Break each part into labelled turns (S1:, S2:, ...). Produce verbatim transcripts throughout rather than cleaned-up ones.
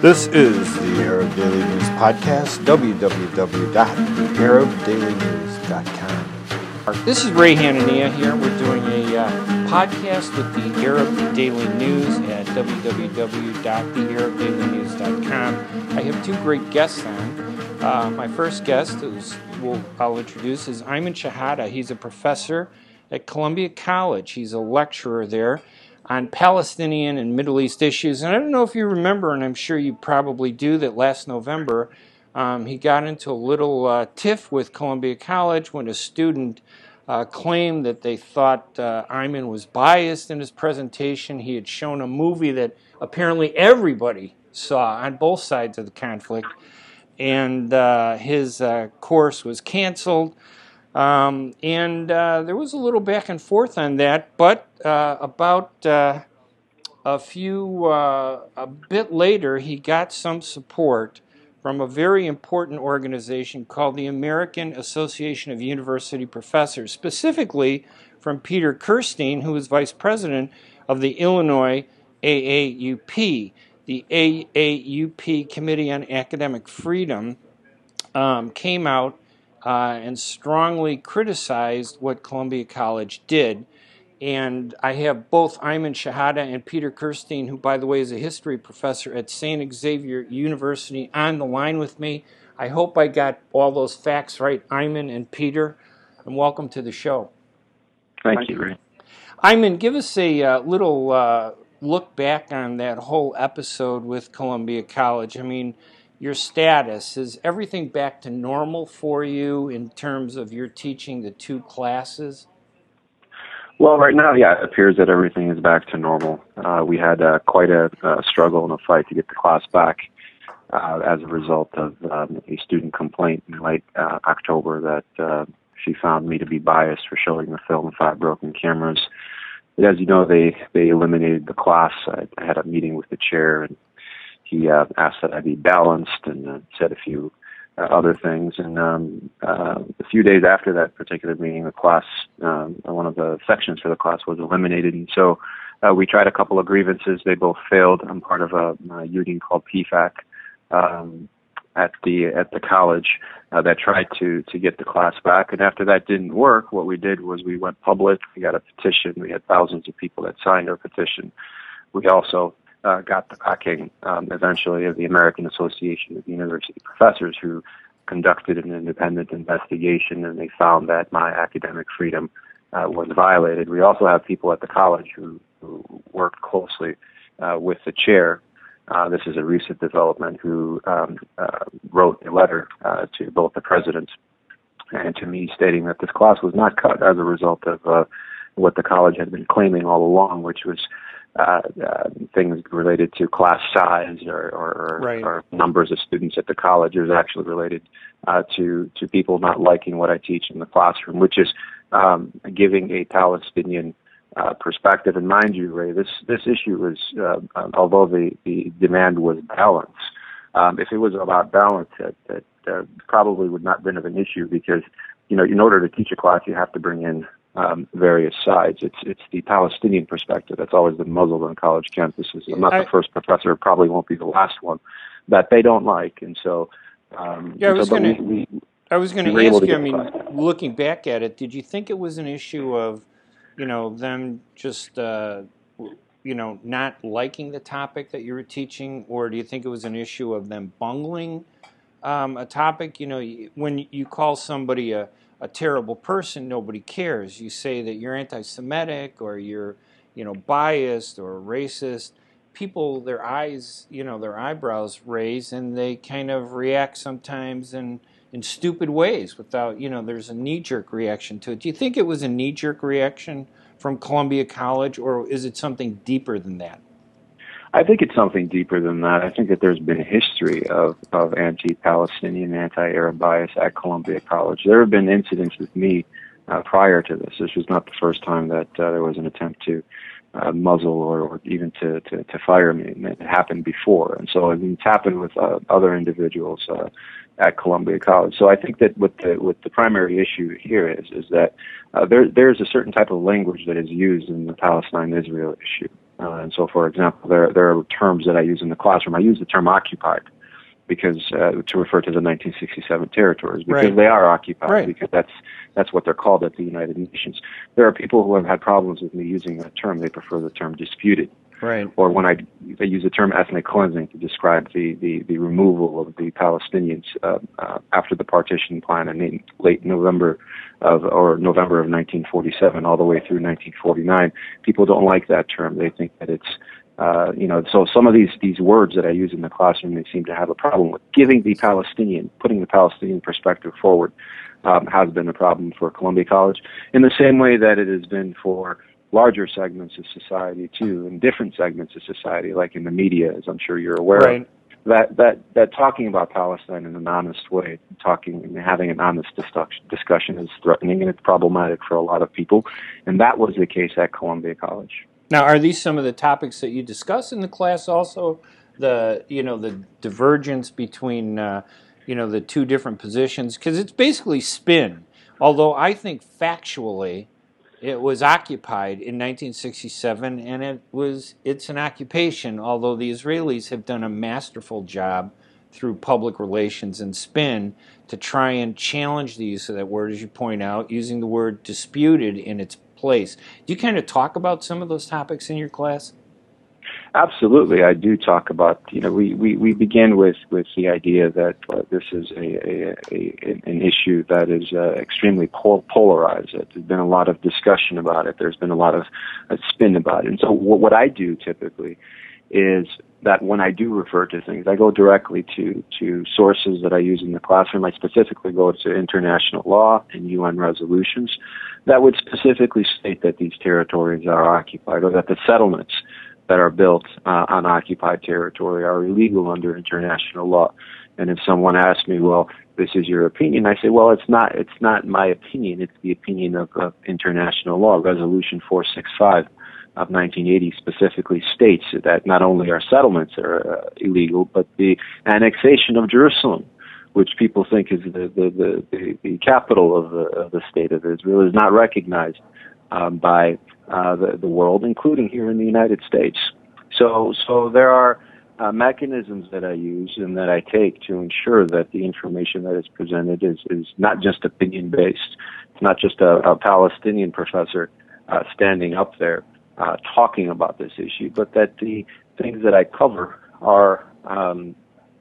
S1: This is the Arab Daily News Podcast, w w w dot the arab daily news dot com.
S2: This is Ray Hanania here. We're doing a uh, podcast with the Arab Daily News at w w w dot the arab daily news dot com. I have two great guests on. Uh, my first guest, who's, we'll, I'll introduce, is Ayman Shehata. He's a professor at Columbia College. He's a lecturer there on Palestinian and Middle East issues. And I don't know if you remember, and I'm sure you probably do, that last November um, he got into a little uh, tiff with Columbia College when a student uh, claimed that they thought uh, Ayman was biased in his presentation. He had shown a movie that apparently everybody saw on both sides of the conflict, and uh, his uh, course was canceled. Um, and uh, there was a little back and forth on that, but uh, about uh, a few, uh, a bit later, he got some support from a very important organization called the American Association of University Professors, specifically from Peter Kirstein, who was vice president of the Illinois A A U P. The A A U P Committee on Academic Freedom um, came out Uh, and strongly criticized what Columbia College did. And I have both Ayman Shehata and Peter Kirstein, who, by the way, is a history professor at Saint Xavier University, on the line with me. I hope I got all those facts right, Ayman and Peter, and welcome to the show.
S3: Thank you, Ray.
S2: Ayman, give us a uh, little uh, look back on that whole episode with Columbia College. I mean, your status, is everything back to normal for you in terms of your teaching the two classes?
S3: Well, right now, yeah, it appears that everything is back to normal. Uh, we had uh, quite a, a struggle and a fight to get the class back uh, as a result of um, a student complaint in late uh, October that uh, she found me to be biased for showing the film Five Broken Cameras. But as you know, they, they eliminated the class. I, I had a meeting with the chair, and he uh, asked that I be balanced, and uh, said a few uh, other things. And um, uh, a few days after that particular meeting, the class, um, one of the sections for the class was eliminated. And so uh, we tried a couple of grievances. They both failed. I'm part of a, a union called P FAC um, at the at the college uh, that tried to to get the class back. And after that didn't work, what we did was we went public. We got a petition. We had thousands of people that signed our petition. We also Uh, got the backing um, eventually of the American Association of University Professors, who conducted an independent investigation, and they found that my academic freedom uh, was violated. We also have people at the college who, who worked closely uh, with the chair. Uh, this is a recent development, who um, uh, wrote a letter uh, to both the president and to me stating that this class was not cut as a result of uh, what the college had been claiming all along, which was Uh, uh, things related to class size or, or,
S2: right.
S3: or numbers of students at the college. It was actually related uh, to to people not liking what I teach in the classroom, which is um, giving a Palestinian uh, perspective. And mind you, Ray, this this issue was, uh, although the, the demand was balance, um, if it was about balance, that, that uh, probably would not have been of an issue, because, you know, in order to teach a class, you have to bring in Um, various sides. It's it's the Palestinian perspective that's always been muzzled on college campuses. I'm not
S2: I,
S3: the first professor, probably won't be the last one, that they don't like. And so, um,
S2: yeah, I was
S3: so,
S2: going
S3: we,
S2: I was going to
S3: we
S2: ask you. I mean,
S3: class.
S2: looking back at it, did you think it was an issue of, you know, them just, uh, you know, not liking the topic that you were teaching, or do you think it was an issue of them bungling um, a topic? You know, when you call somebody a a terrible person, nobody cares. You say that you're anti-Semitic or you're, you know, biased or racist. People, their eyes, you know, their eyebrows raise, and they kind of react sometimes in, in stupid ways without, you know, there's a knee-jerk reaction to it. Do you think it was a knee-jerk reaction from Columbia College, or is it something deeper than that?
S3: I think it's something deeper than that. I think that there's been a history of, of anti-Palestinian, anti-Arab bias at Columbia College. There have been incidents with me uh, prior to this. This was not the first time that uh, there was an attempt to uh, muzzle or, or even to, to, to fire me. And it happened before. And so I mean, it's happened with uh, other individuals uh, at Columbia College. So I think that what the, what the primary issue here is, is that uh, there, there's a certain type of language that is used in the Palestine-Israel issue. Uh, and so, for example, there there are terms that I use in the classroom. I use the term occupied because uh, to refer to the nineteen sixty-seven territories, because
S2: Right.
S3: they are occupied,
S2: Right.
S3: because that's that's what they're called at the United Nations. There are people who have had problems with me using that term. They prefer the term disputed.
S2: Right.
S3: Or when I they use the term ethnic cleansing to describe the, the, the removal of the Palestinians uh, uh, after the partition plan in late November of or November of nineteen forty-seven all the way through nineteen forty-nine. People don't like that term. They think that it's uh, you know so some of these these words that I use in the classroom, they seem to have a problem with. Giving the Palestinian, putting the Palestinian perspective forward, um, has been a problem for Columbia College in the same way that it has been for larger segments of society too, and different segments of society, like in the media, as I'm sure you're aware
S2: Right.
S3: of. That that that talking about Palestine in an honest way, talking and having an honest discussion, discussion is threatening, and it's problematic for a lot of people. And that was the case at Columbia College.
S2: Now, are these some of the topics that you discuss in the class? Also, the you know the divergence between uh, you know the two different positions, because it's basically spin. Although I think factually, it was occupied in nineteen sixty-seven, and it was it's an occupation. Although the Israelis have done a masterful job through public relations and spin to try and challenge the use of that word, as you point out, using the word disputed in its place. Do you kind of talk about some of those topics in your class?
S3: Absolutely, I do talk about, you know, we, we, we begin with, with the idea that uh, this is a, a, a an issue that is uh, extremely pol- polarized. There's been a lot of discussion about it. There's been a lot of uh, spin about it. And so what, what I do typically is that when I do refer to things, I go directly to, to sources that I use in the classroom. I specifically go to international law and U N resolutions that would specifically state that these territories are occupied, or that the settlements that are built uh, on occupied territory are illegal under international law. And if someone asks me, well, this is your opinion, I say, well, it's not it's not my opinion. It's the opinion of, of international law. Resolution four sixty-five of nineteen eighty specifically states that not only our settlements are uh, illegal, but the annexation of Jerusalem, which people think is the the, the, the, the capital of the, of the state of Israel, is not recognized um, by uh, the, the world, including here in the United States. So, so there are uh, mechanisms that I use and that I take to ensure that the information that is presented is, is not just opinion-based. It's not just a, a Palestinian professor uh, standing up there uh, talking about this issue, but that the things that I cover are um,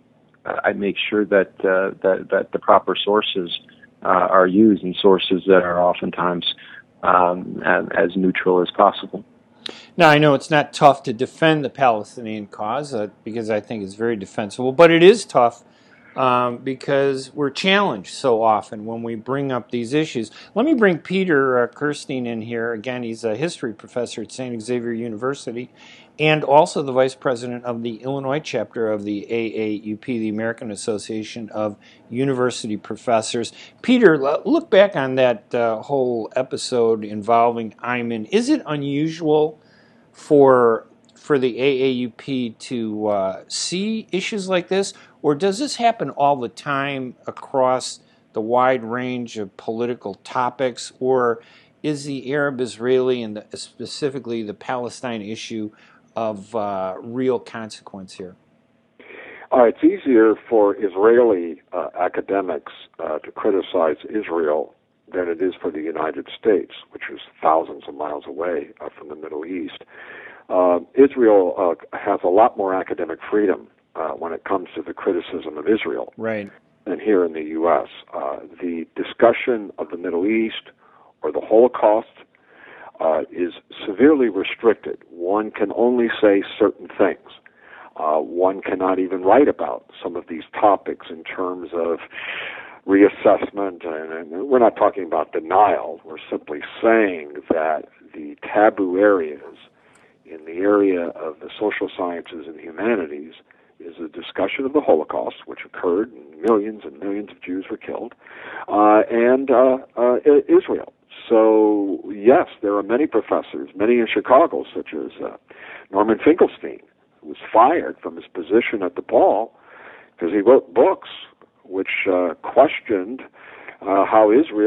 S3: I make sure that uh, that that the proper sources uh, are used, and sources that are oftentimes um, as, as neutral as possible.
S2: Now, I know it's not tough to defend the Palestinian cause uh, because I think it's very defensible, but it is tough um, because we're challenged so often when we bring up these issues. Let me bring Peter uh, Kirstein in here. Again, he's a history professor at Saint Xavier University and also the vice president of the Illinois chapter of the A A U P, the American Association of University Professors. Peter, look back on that uh, whole episode involving Ayman. Is it unusual for for the A A U P to uh, see issues like this, or does this happen all the time across the wide range of political topics, or is the Arab-Israeli and the, specifically the Palestine issue of uh, real consequence here?
S4: Uh, it's easier for Israeli uh, academics uh, to criticize Israel than it is for the United States, which is thousands of miles away uh, from the Middle East. Uh, Israel uh, has a lot more academic freedom uh, when it comes to the criticism of Israel
S2: right.
S4: than here in the U S. Uh, the discussion of the Middle East or the Holocaust uh, is severely restricted. One can only say certain things. Uh, one cannot even write about some of these topics in terms of reassessment, and, and we're not talking about denial. We're simply saying that the taboo areas in the area of the social sciences and humanities is a discussion of the Holocaust, which occurred, and millions and millions of Jews were killed, uh, and uh, uh, Israel. So, yes, there are many professors, many in Chicago, such as uh, Norman Finkelstein, who was fired from his position at DePaul because he wrote books which uh, questioned uh, how Israel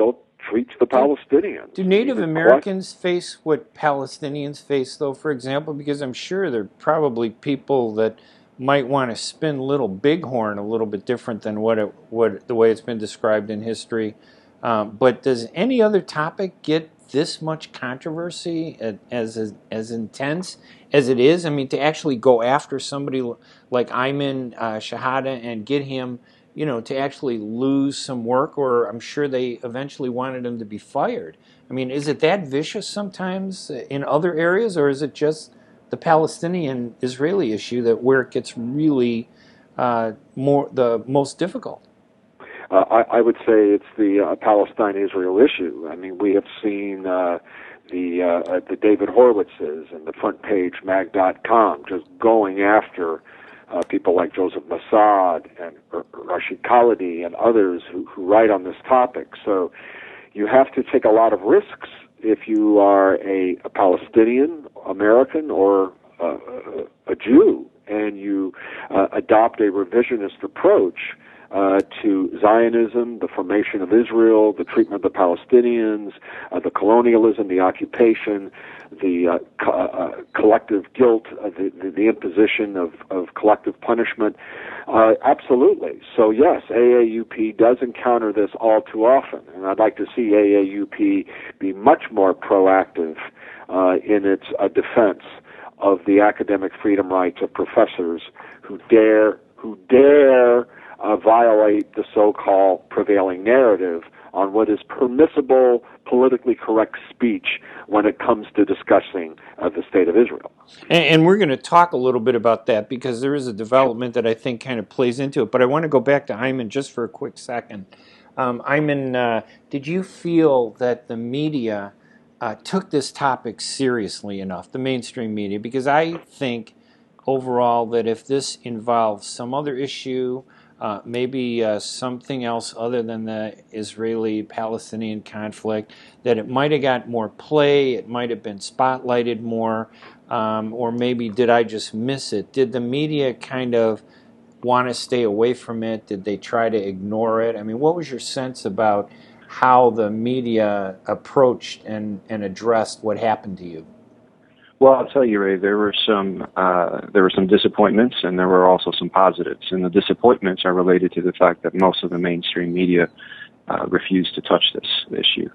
S4: treats the Palestinians.
S2: Do Native
S4: Even
S2: Americans face what Palestinians face, though, for example? Because I'm sure there are probably people that might want to spin Little Bighorn a little bit different than what it, what the way it's been described in history. Um, but does any other topic get this much controversy as, as as intense as it is? I mean, to actually go after somebody like Ayman uh, Shahada and get him, you know, to actually lose some work, or I'm sure they eventually wanted him to be fired. I mean, is it that vicious sometimes in other areas, or is it just the Palestinian-Israeli issue that where it gets really uh, more the most difficult?
S4: Uh, I, I would say it's the uh, Palestine-Israel issue. I mean, we have seen uh, the uh, the David Horowitzes and the front page mag dot com just going after uh, people like Joseph Massad and Rashid Khalidi and others who, who write on this topic. So you have to take a lot of risks if you are a, a Palestinian American or uh, a Jew, and you uh, adopt a revisionist approach Uh, to Zionism, the formation of Israel, the treatment of the Palestinians, uh, the colonialism, the occupation, the uh, co- uh, collective guilt, uh, the, the, the imposition of, of collective punishment. Uh, absolutely. So yes, A A U P does encounter this all too often, and I'd like to see A A U P be much more proactive uh, in its uh, defense of the academic freedom rights of professors who dare, who dare Uh, violate the so-called prevailing narrative on what is permissible, politically correct speech when it comes to discussing uh, the state of Israel.
S2: And, and we're going to talk a little bit about that because there is a development that I think kind of plays into it. But I want to go back to Ayman just for a quick second. Um, Ayman, uh, did you feel that the media uh, took this topic seriously enough, the mainstream media? Because I think overall that if this involves some other issue, Uh, maybe uh, something else other than the Israeli-Palestinian conflict, that it might have got more play, it might have been spotlighted more, um, or maybe did I just miss it? Did the media kind of want to stay away from it? Did they try to ignore it? I mean, what was your sense about how the media approached and, and addressed what happened to you?
S3: Well, I'll tell you, Ray, there were some uh, there were some disappointments, and there were also some positives. And the disappointments are related to the fact that most of the mainstream media uh, refused to touch this issue.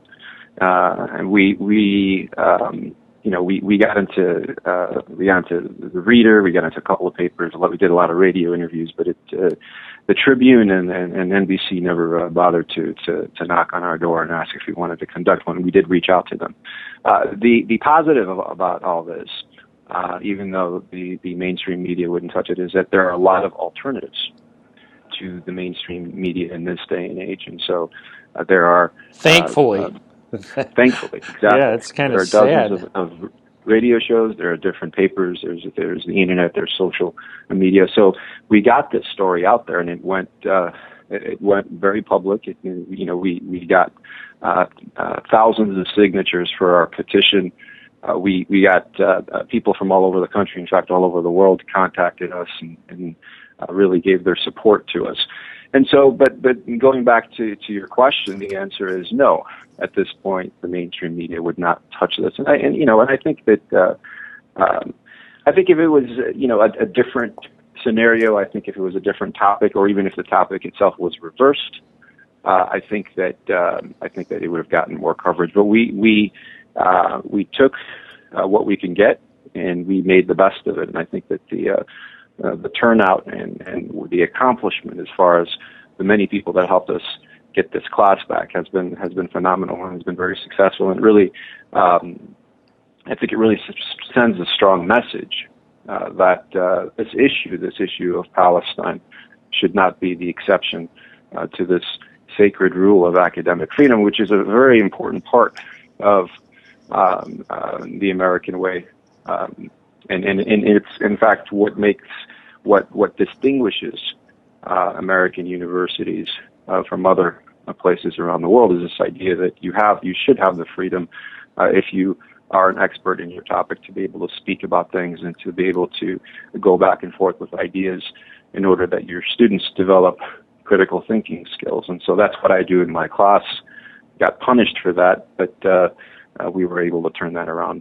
S3: Uh, and we we um, you know we we got into uh, we got into the Reader, we got into a couple of papers. We did a lot of radio interviews, but it uh, the Tribune and, and, and N B C never uh, bothered to, to to knock on our door and ask if we wanted to conduct one. We did reach out to them. Uh, the the positive about all this, uh, even though the, the mainstream media wouldn't touch it, is that there are a lot of alternatives to the mainstream media in this day and age, and so uh, there are
S2: thankfully,
S3: uh, uh, thankfully, exactly.
S2: Yeah, it's kind
S3: there
S2: of
S3: are dozens
S2: sad.
S3: Of, of radio shows. There are different papers. There's there's the internet. There's social media. So we got this story out there, and it went uh, it went very public. It, you know, we we got uh, uh, thousands of signatures for our petition. Uh, we we got uh, uh, people from all over the country, in fact, all over the world, contacted us and, and uh, really gave their support to us. And so, but but going back to, to your question, the answer is no. At this point, the mainstream media would not touch this, and I and you know, and I think that uh, um, I think if it was you know a, a different scenario, I think if it was a different topic, or even if the topic itself was reversed, uh, I think that um, I think that it would have gotten more coverage. But we we uh, we took uh, what we can get, and we made the best of it. And I think that the uh, uh, the turnout and, and the accomplishment, as far as the many people that helped us get this class back, has been has been phenomenal and has been very successful. And really, um, I think it really sends a strong message uh, that uh, this issue, this issue of Palestine, should not be the exception uh, to this sacred rule of academic freedom, which is a very important part of um, uh, the American way. Um, and, and, and it's, in fact, what makes, what, what distinguishes uh, American universities uh, from other uh, places around the world is this idea that you have, you should have the freedom, uh, if you are an expert in your topic, to be able to speak about things and to be able to go back and forth with ideas in order that your students develop critical thinking skills. And so that's what I do in my class. got punished for that, but uh, uh, we were able to turn that around.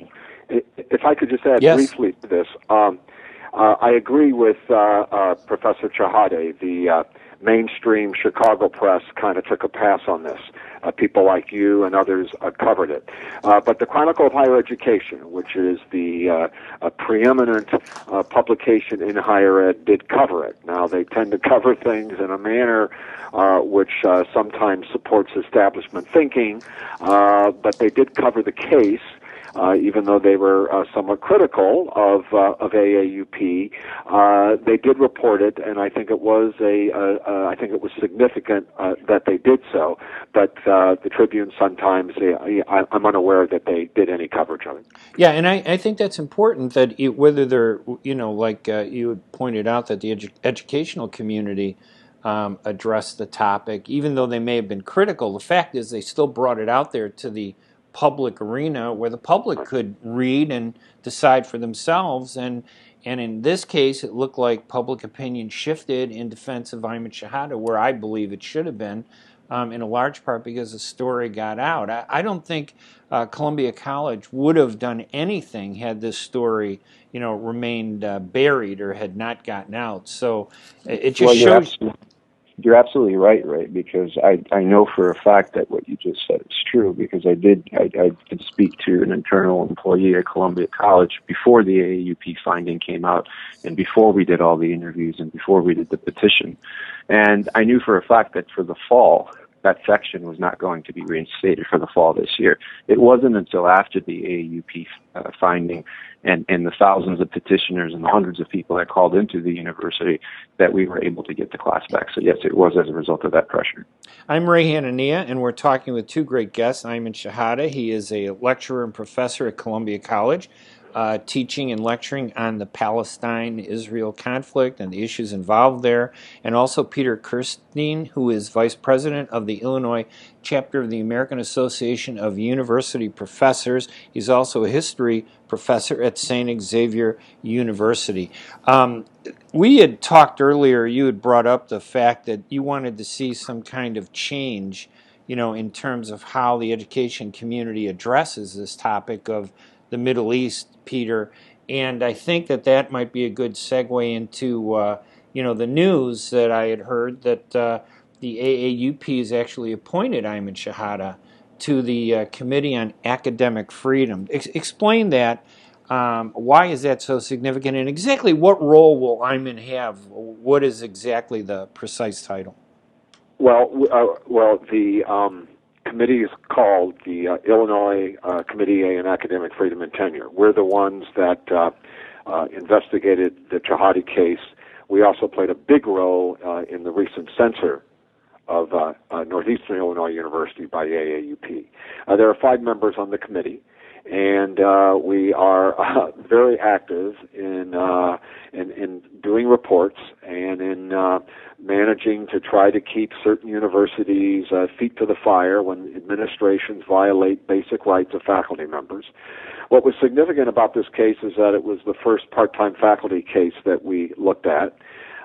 S4: If I could just add
S2: yes.
S4: briefly to this, um, uh, I agree with uh, uh, Professor Chehadeh. The uh, mainstream Chicago press kind of took a pass on this. Uh, people like you and others uh, covered it. Uh, but the Chronicle of Higher Education, which is the uh, a preeminent uh, publication in higher ed, did cover it. Now, they tend to cover things in a manner uh, which uh, sometimes supports establishment thinking, uh, but they did cover the case. Uh, even though they were uh, somewhat critical of uh, of A A U P, uh, they did report it, and I think it was a uh, uh, I think it was significant uh, that they did so. But uh, the Tribune, sometimes I, I'm unaware that they did any coverage of it.
S2: Yeah, and I, I think that's important that it, whether they're you know like uh, you had pointed out that the edu- educational community um, addressed the topic, even though they may have been critical. The fact is they still brought it out there to the public arena where the public could read and decide for themselves, and and in this case it looked like public opinion shifted in defense of Ayman Shehadeh, where I believe it should have been, um, in a large part because the story got out. I, I don't think uh, Columbia College would have done anything had this story you know remained uh, buried or had not gotten out. So it just
S3: well, you're
S2: shows.
S3: Absolutely, you're absolutely right, Ray, because I, I know for a fact that what you just said is true, because I did I, I did speak to an internal employee at Columbia College before the A A U P finding came out and before we did all the interviews and before we did the petition. And I knew for a fact that for the fall, that section was not going to be reinstated for the fall this year. It wasn't until after the A A U P uh, finding and, and the thousands of petitioners and the hundreds of people that called into the university that we were able to get the class back. So yes, it was as a result of that pressure.
S2: I'm Ray Hanania, and we're talking with two great guests. Ayman Shehadeh. He is a lecturer and professor at Columbia College, uh, teaching and lecturing on the Palestine-Israel conflict and the issues involved there, and also Peter Kirstein, who is vice president of the Illinois chapter of the American Association of University Professors. He's also a history professor at Saint Xavier University. Um, we had talked earlier, you had brought up the fact that you wanted to see some kind of change, you know, in terms of how the education community addresses this topic of the Middle East, Peter, and I think that that might be a good segue into, uh, you know, the news that I had heard that uh, the A A U P has actually appointed Ayman Shehadeh to the uh, Committee on Academic Freedom. Ex- explain that. Um, why is that so significant, and exactly what role will Ayman have? What is exactly the precise title?
S4: Well, uh, well, the um, committee is called the uh, Illinois uh, Committee on Academic Freedom and Tenure. We're the ones that uh, uh, investigated the Chehadeh case. We also played a big role uh, in the recent censure of uh, uh, Northeastern Illinois University by A A U P. Uh, there are five members on the committee, and uh, we are uh, very active in, uh, in in doing reports and in uh, managing to try to keep certain universities' uh, feet to the fire when administrations violate basic rights of faculty members. What was significant about this case is that it was the first part-time faculty case that we looked at.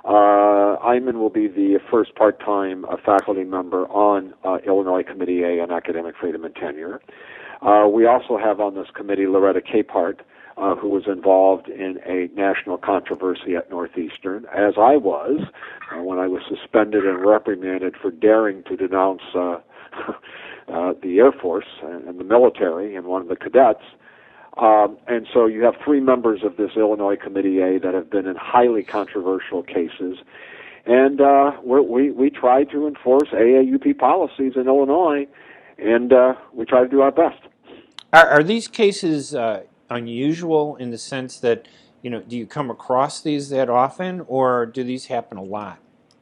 S4: Uh, Ayman will be the first part-time uh, faculty member on uh, Illinois Committee A on Academic Freedom and Tenure. Uh, we also have on this committee Loretta Capehart, uh, who was involved in a national controversy at Northeastern, as I was uh, when I was suspended and reprimanded for daring to denounce uh, uh, the Air Force and, and the military and one of the cadets. Um, and so you have three members of this Illinois Committee A that have been in highly controversial cases. And uh, we're, we we try to enforce A A U P policies in Illinois, and uh, we try to do our best.
S2: Are, are these cases uh, unusual in the sense that, you know, do you come across these that often, or do these happen a lot?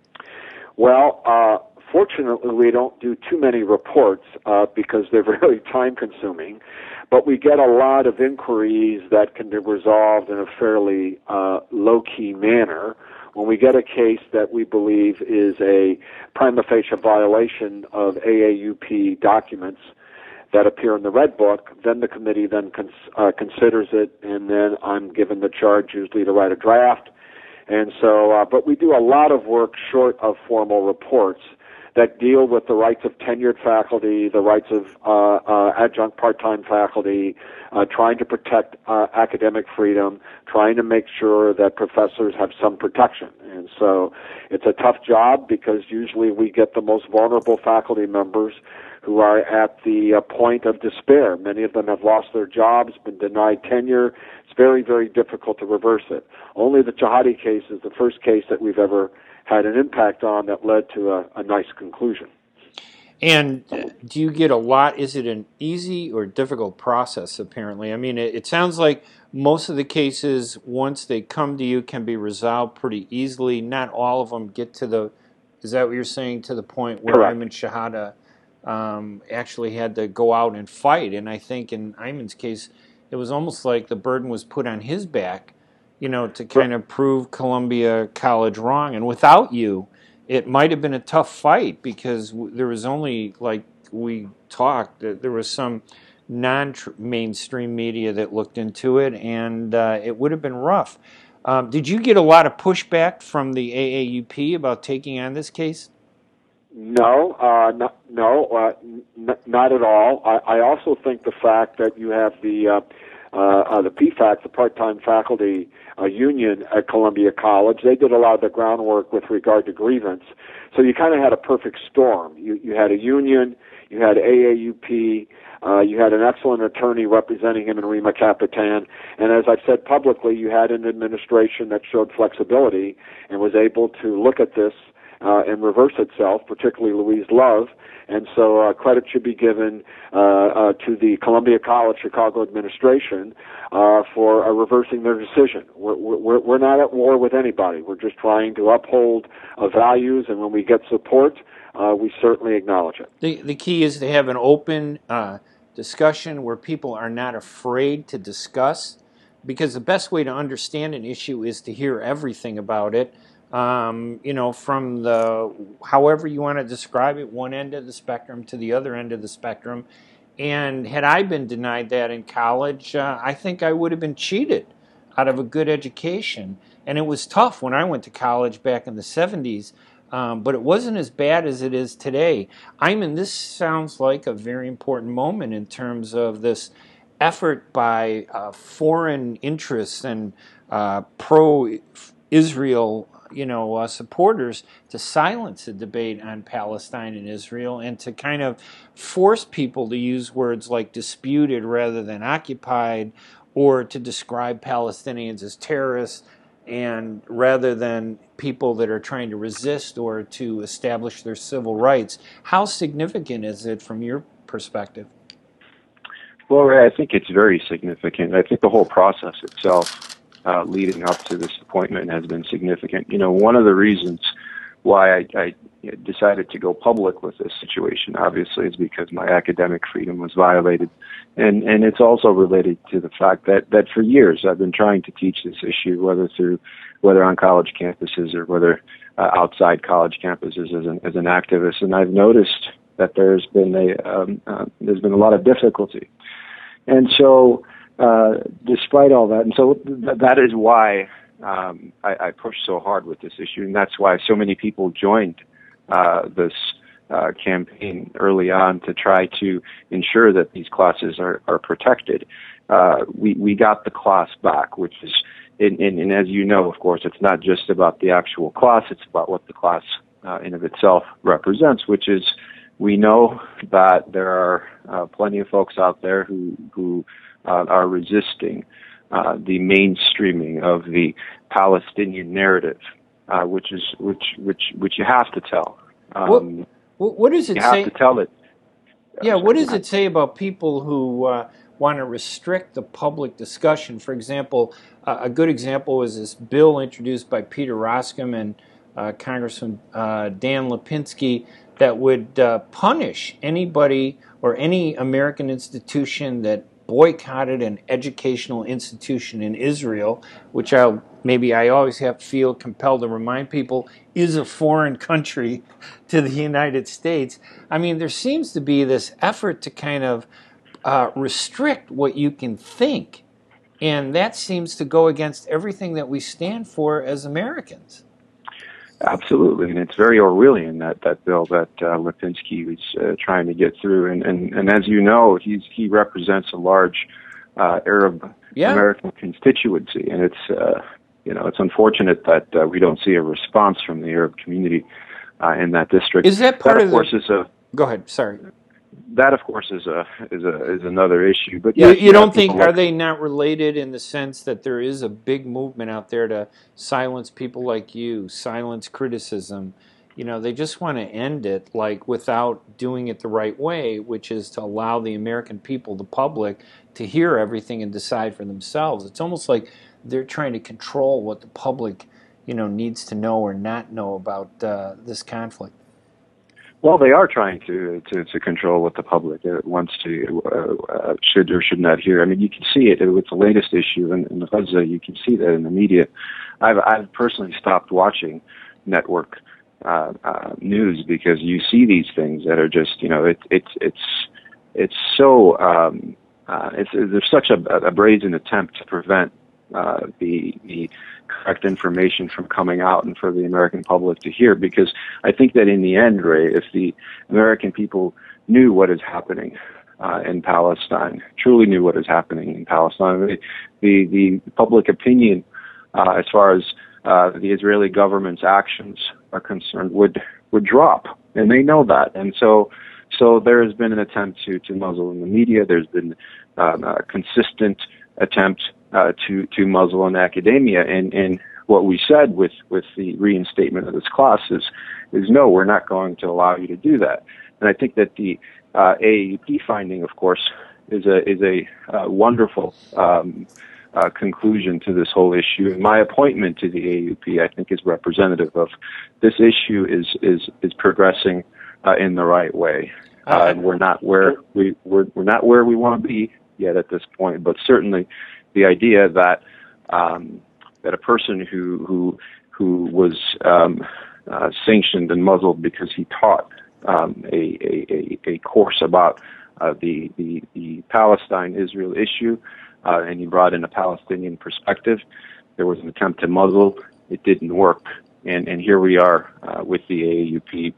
S4: Well, uh, fortunately, we don't do too many reports uh, because they're very time-consuming, but we get a lot of inquiries that can be resolved in a fairly uh, low-key manner. When we get a case that we believe is a prima facie violation of A A U P documents that appear in the Red Book, then the committee then cons- uh, considers it, and then I'm given the charge usually to write a draft. And so, uh, but we do a lot of work short of formal reports that deal with the rights of tenured faculty, the rights of uh, uh, adjunct part-time faculty, uh, trying to protect uh, academic freedom, trying to make sure that professors have some protection. And so it's a tough job because usually we get the most vulnerable faculty members who are at the uh, point of despair. Many of them have lost their jobs, been denied tenure. It's very, very difficult to reverse it. Only the Chehadi case is the first case that we've ever had an impact on that led to a, a nice conclusion.
S2: And do you get a lot? Is it an easy or difficult process, apparently? I mean, it, it sounds like most of the cases, once they come to you, can be resolved pretty easily. Not all of them get to the, is that what you're saying, to the point where
S4: Correct.
S2: Ayman Shahada um, actually had to go out and fight? And I think in Ayman's case, it was almost like the burden was put on his back, you know, to kind of prove Columbia College wrong. And without you, it might have been a tough fight because there was only, like we talked, there was some non-mainstream media that looked into it, and uh, it would have been rough. Um, did you get a lot of pushback from the A A U P about taking on this case?
S4: No, uh, not, no, uh, n- not at all. I, I also think the fact that you have the uh, uh, uh, the P FAC, the part-time faculty uh, union at Columbia College, they did a lot of the groundwork with regard to grievance. So you kind of had a perfect storm. You you had a union, you had A A U P, uh, you had an excellent attorney representing him in Rima Capitan, and as I've said publicly, you had an administration that showed flexibility and was able to look at this Uh, and reverse itself, particularly Louise Love. And so uh, credit should be given uh, uh, to the Columbia College Chicago administration uh, for uh, reversing their decision. We're, we're, we're not at war with anybody. We're just trying to uphold uh, values, and when we get support, uh, we certainly acknowledge it.
S2: The, the key is to have an open uh, discussion where people are not afraid to discuss, because the best way to understand an issue is to hear everything about it. Um, you know, from the, however you want to describe it, one end of the spectrum to the other end of the spectrum. And had I been denied that in college, uh, I think I would have been cheated out of a good education. And it was tough when I went to college back in the seventies, um, but it wasn't as bad as it is today. I mean, this sounds like a very important moment in terms of this effort by uh, foreign interests and uh, pro-Israel you know, uh, supporters to silence the debate on Palestine and Israel and to kind of force people to use words like disputed rather than occupied, or to describe Palestinians as terrorists and rather than people that are trying to resist or to establish their civil rights. How significant is it from your perspective?
S3: Well, Ray, I think it's very significant. I think the whole process itself Uh, leading up to this appointment has been significant. You know, one of the reasons why I, I decided to go public with this situation, obviously, is because my academic freedom was violated. And, and it's also related to the fact that, that for years I've been trying to teach this issue, whether through, whether on college campuses or whether uh, outside college campuses as an, as an activist. And I've noticed that there's been a, um, uh, there's been a lot of difficulty. And so, Uh, despite all that, and so th- that is why um, I, I pushed so hard with this issue, and that's why so many people joined uh, this uh, campaign early on to try to ensure that these classes are, are protected. Uh, we, we got the class back, which is, and, and, and as you know, of course, it's not just about the actual class, it's about what the class uh, in of itself represents, which is, we know that there are uh, plenty of folks out there who, who Uh, are resisting uh, the mainstreaming of the Palestinian narrative, uh, which is which which which you have to tell. Um,
S2: what, what does it
S3: you
S2: say?
S3: You have to tell it.
S2: Yeah, what does it say about people who uh, want to restrict the public discussion? For example, uh, a good example was this bill introduced by Peter Roskam and uh, Congressman uh, Dan Lipinski that would uh, punish anybody or any American institution that boycotted an educational institution in Israel, which I maybe I always have feel compelled to remind people is a foreign country to the United States. I mean, there seems to be this effort to kind of uh, restrict what you can think, and that seems to go against everything that we stand for as Americans.
S3: Absolutely, and it's very Orwellian, that that bill that uh, Lipinski was uh, trying to get through, and, and and as you know, he's he represents a large uh, Arab
S2: Yeah.
S3: American constituency, and it's uh, you know it's unfortunate that uh, we don't see a response from the Arab community uh, in that district.
S2: Is that part
S3: that,
S2: of,
S3: of course
S2: the...
S3: is a
S2: Go ahead. Sorry.
S3: that of course is a is a is another issue. But
S2: You,
S3: yes,
S2: you don't
S3: have
S2: think,
S3: people
S2: are
S3: like-
S2: they not related in the sense that there is a big movement out there to silence people like you, silence criticism? You know, they just want to end it, like, without doing it the right way, which is to allow the American people, the public, to hear everything and decide for themselves. It's almost like they're trying to control what the public, you know, needs to know or not know about uh, this conflict.
S3: Well, they are trying to to, to control what the public uh, wants to uh, uh, should or should not hear. I mean, you can see it with the latest issue in, in Gaza. You can see that in the media. I've I've personally stopped watching network uh, uh, news because you see these things that are just you know it, it's it's it's so um, uh, it's there's such a, a brazen attempt to prevent uh, the the correct information from coming out and for the American public to hear, because I think that in the end, Ray, if the American people knew what is happening uh, in Palestine, truly knew what is happening in Palestine, the the, the public opinion uh, as far as uh, the Israeli government's actions are concerned would would drop, and they know that, and so so there has been an attempt to to muzzle in the media. There's been um, a consistent attempt Uh, to to muzzle in academia, and and what we said with with the reinstatement of this class is is no, we're not going to allow you to do that. And I think that the uh, A A U P finding, of course, is a is a uh, wonderful um, uh, conclusion to this whole issue. And my appointment to the A A U P, I think, is representative of this issue is is is progressing uh, in the right way. Uh, and we're not where we we're, we're not where we want to be yet at this point, but certainly the idea that um, that a person who who who was um, uh, sanctioned and muzzled because he taught um, a, a a course about uh, the, the the Palestine-Israel issue, uh, and he brought in a Palestinian perspective. There was an attempt to muzzle; it didn't work, and and here we are uh, with the A A U P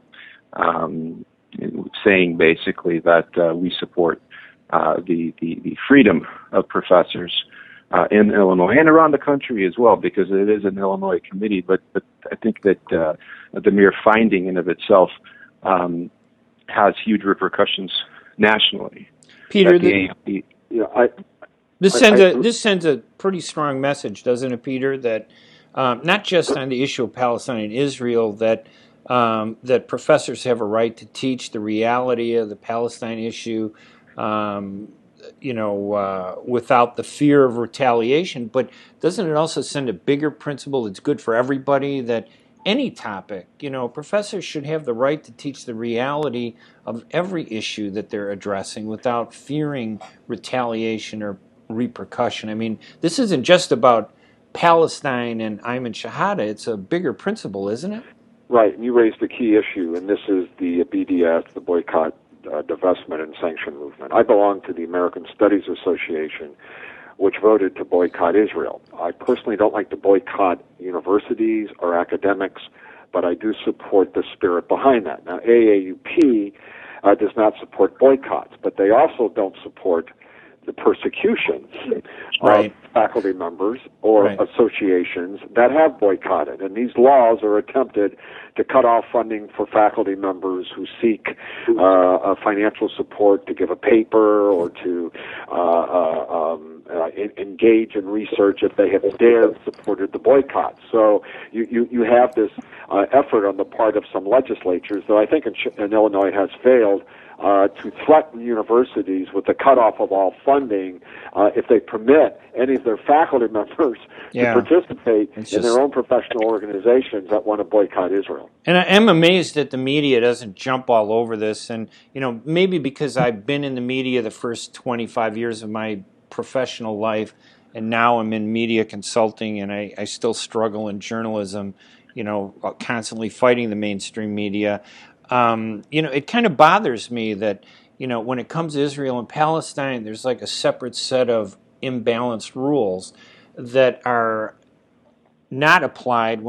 S3: um, saying basically that uh, we support uh, the, the the freedom of professors Uh, in Illinois and around the country as well, because it is an Illinois committee. But, but I think that uh, the mere finding in of itself um, has huge repercussions nationally.
S2: Peter,
S3: the,
S2: the,
S4: Yeah, I,
S2: this
S4: I-
S2: sends
S4: I-
S2: a this sends a pretty strong message, doesn't it, Peter? That um, not just on the issue of Palestine and Israel, that um, that professors have a right to teach the reality of the Palestine issue. Um, you know, uh, without the fear of retaliation. But doesn't it also send a bigger principle that's good for everybody, that any topic, you know, professors should have the right to teach the reality of every issue that they're addressing without fearing retaliation or repercussion? I mean, this isn't just about Palestine and Ayman Shahada. It's a bigger principle, isn't it?
S4: right, and you raised the key issue, and this is the B D S, the boycott, Uh, divestment and sanction movement. I belong to the American Studies Association, which voted to boycott Israel. I personally don't like to boycott universities or academics, but I do support the spirit behind that. Now, A A U P uh, does not support boycotts, but they also don't support the persecution
S2: Right.
S4: of faculty members or
S2: Right.
S4: associations that have boycotted. And these laws are attempted to cut off funding for faculty members who seek uh, uh, financial support to give a paper or to uh, uh, um, uh, in, engage in research if they have dared supported the boycott. So you, you, you have this uh, effort on the part of some legislatures that I think in, in Illinois has failed Uh, to threaten universities with the cutoff of all funding uh, if they permit any of their faculty members
S2: Yeah.
S4: to participate
S2: It's
S4: in their
S2: just-
S4: own professional organizations that want to boycott Israel.
S2: And I am amazed that the media doesn't jump all over this. And, you know, maybe because I've been in the media the first twenty-five years of my professional life, and now I'm in media consulting, and I, I still struggle in journalism, you know, constantly fighting the mainstream media. Um, you know, it kind of bothers me that, you know, when it comes to Israel and Palestine, there's like a separate set of imbalanced rules that are not applied when it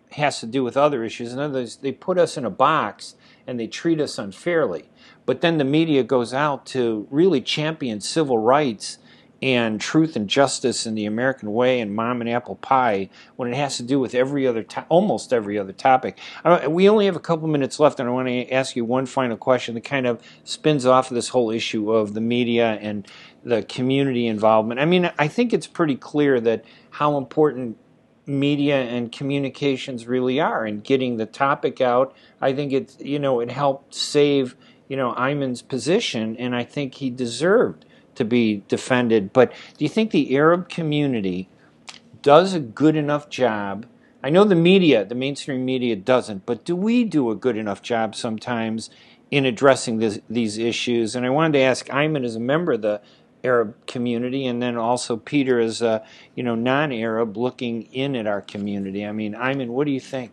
S2: has to do with other issues. In other words, they put us in a box and they treat us unfairly. But then the media goes out to really champion civil rights and truth and justice in the American way and mom and apple pie when it has to do with every other, to- almost every other topic. I, we only have a couple minutes left, and I want to ask you one final question that kind of spins off of this whole issue of the media and the community involvement. I mean, I think it's pretty clear that how important media and communications really are in getting the topic out. I think it's, you know, it helped save, you know, Ayman's position, and I think he deserved to be defended. But do you think the Arab community does a good enough job? I know the media, the mainstream media doesn't, but do we do a good enough job sometimes in addressing this, these issues? And I wanted to ask Ayman as a member of the Arab community, and then also Peter as a, you know, non-Arab looking in at our community. I mean, Ayman, what do you think?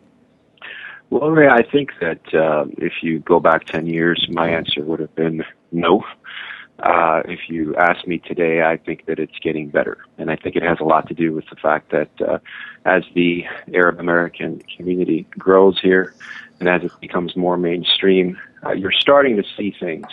S3: Well, Ray, I think that uh, if you go back ten years, my answer would have been no. Uh, if you ask me today, I think that it's getting better. And I think it has a lot to do with the fact that uh, as the Arab American community grows here and as it becomes more mainstream, uh, you're starting to see things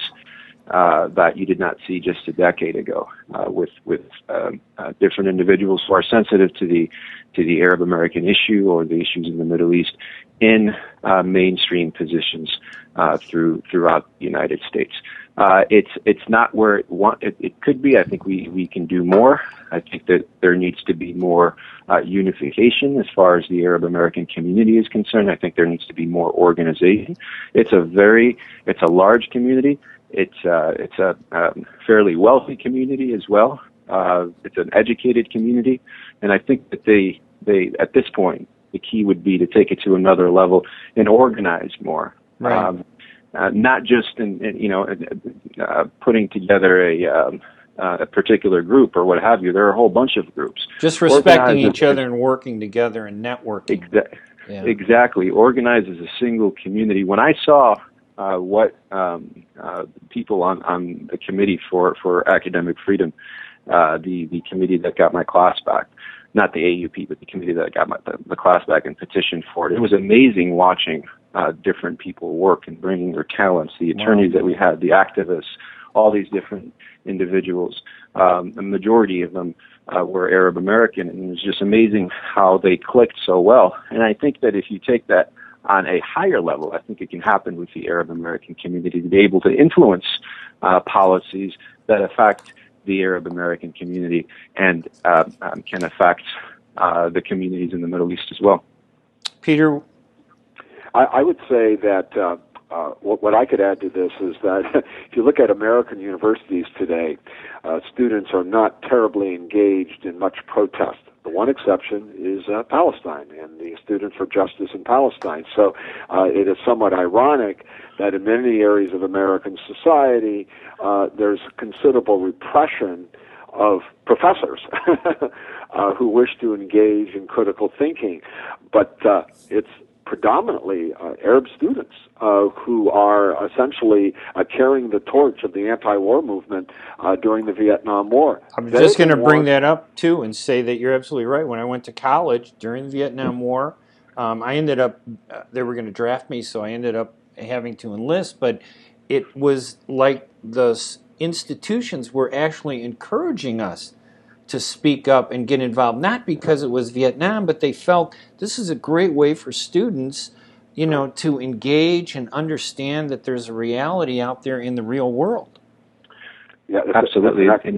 S3: uh, that you did not see just a decade ago uh, with with um, uh, different individuals who are sensitive to the to the Arab American issue or the issues in the Middle East in uh, mainstream positions uh, through throughout the United States. Uh, it's it's not where it, want, it, it could be. I think we, we can do more. I think that there needs to be more uh, unification as far as the Arab American community is concerned. I think there needs to be more organization. It's a very it's a large community. It's uh, it's a um, fairly wealthy community as well. Uh, it's an educated community, and I think that they they at this point the key would be to take it to another level and organize more.
S2: Right.
S3: Um, Uh, not just in, in you know uh, putting together a um, uh, a particular group or what have you. There are a whole bunch of groups.
S2: Just respecting
S3: Organize
S2: each other and working together and networking.
S3: Exa-
S2: Yeah.
S3: Exactly. Organized as a single community. When I saw uh, what um, uh, people on, on the committee for, for academic freedom, uh, the, the committee that got my class back, not the A U P, but the committee that got my, the, the class back and petitioned for it, it was amazing watching Uh, different people work and bringing their talents, the attorneys wow. that we had, the activists, all these different individuals. Um, the majority of them uh, were Arab American, and it was just amazing how they clicked so well. And I think that if you take that on a higher level, I think it can happen with the Arab American community to be able to influence uh, policies that affect the Arab American community and uh, um, can affect uh, the communities in the Middle East as well.
S2: Peter?
S4: I, I would say that uh, uh, what, what I could add to this is that if you look at American universities today, uh, students are not terribly engaged in much protest. The one exception is uh, Palestine and the Students for Justice in Palestine. So uh, it is somewhat ironic that in many areas of American society, uh, there's considerable repression of professors uh, who wish to engage in critical thinking. But uh, it's predominantly uh, Arab students uh, who are essentially uh, carrying the torch of the anti-war movement uh, during the Vietnam War.
S2: I'm
S4: They
S2: just going to bring
S4: want...
S2: that up, too, and say that you're absolutely right. When I went to college during the Vietnam War, um, I ended up, uh, they were going to draft me, so I ended up having to enlist, but it was like the institutions were actually encouraging us to speak up and get involved, not because it was Vietnam, but they felt this is a great way for students, you know, to engage and understand that there's a reality out there in the real world.
S3: Yeah, absolutely. And,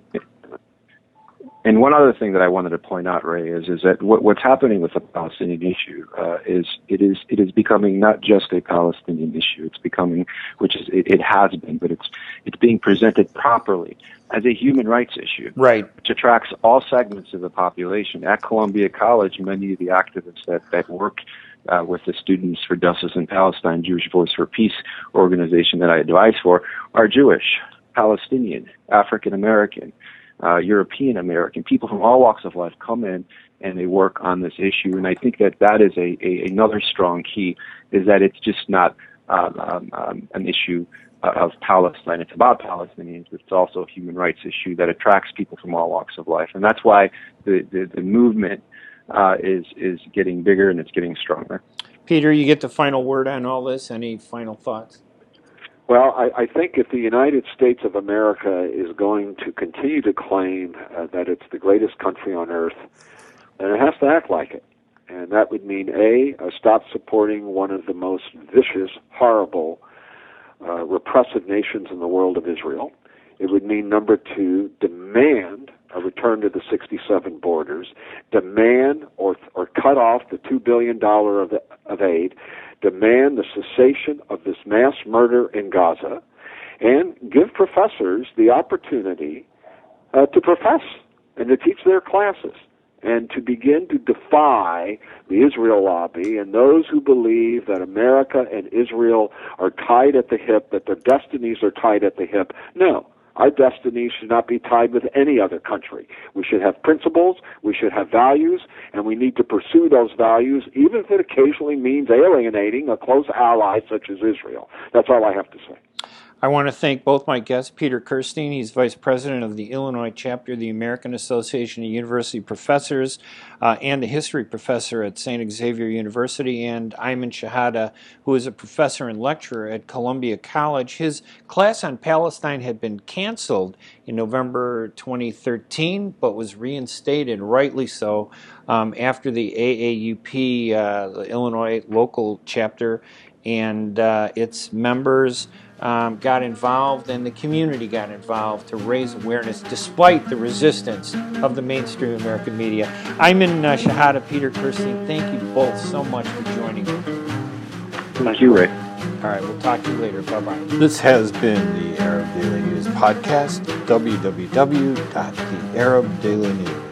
S3: and one other thing that I wanted to point out, Ray, is is that what, what's happening with the Palestinian issue uh, is it is it is becoming not just a Palestinian issue. It's becoming, which is it, it has been, but it's it's being presented properly as a human rights issue,
S2: right?
S3: Which attracts all segments of the population. At Columbia College, many of the activists that that work uh, with the Students for Justice in Palestine, Jewish Voice for Peace organization that I advise for, are Jewish, Palestinian, African American, uh, European American. People from all walks of life come in and they work on this issue. And I think that that is a, a another strong key, is that it's just not um, um, um, an issue of Palestine. It's about Palestinians, but it's also a human rights issue that attracts people from all walks of life. And that's why the, the, the movement uh, is is getting bigger and it's getting stronger.
S2: Peter, you get the final word on all this. Any final thoughts?
S4: Well, I, I think if the United States of America is going to continue to claim uh, that it's the greatest country on earth, then it has to act like it. And that would mean, A, uh, stop supporting one of the most vicious, horrible, uh, repressive nations in the world of Israel. It would mean, number two, demand a return to the sixty-seven borders, demand or or cut off the two billion dollars of, of aid, demand the cessation of this mass murder in Gaza, and give professors the opportunity uh, to profess and to teach their classes and to begin to defy the Israel lobby and those who believe that America and Israel are tied at the hip, that their destinies are tied at the hip. No. Our destiny should not be tied with any other country. We should have principles, we should have values, and we need to pursue those values, even if it occasionally means alienating a close ally such as Israel. That's all I have to say.
S2: I want to thank both my guests, Peter Kirstein, he's Vice President of the Illinois chapter of the American Association of University Professors uh, and a history professor at Saint Xavier University, and Ayman Shehata, who is a professor and lecturer at Columbia College. His class on Palestine had been canceled in November twenty thirteen, but was reinstated, rightly so, um, after the A A U P, uh, the Illinois local chapter, and uh, its members Um, got involved and the community got involved to raise awareness despite the resistance of the mainstream American media. Ayman uh, Shehata, Peter Kirstein, thank you both so much for joining me.
S3: Thank you, Ray.
S2: All right, we'll talk to you later. Bye-bye.
S1: This has been the Arab Daily News Podcast, w w w dot the arab daily news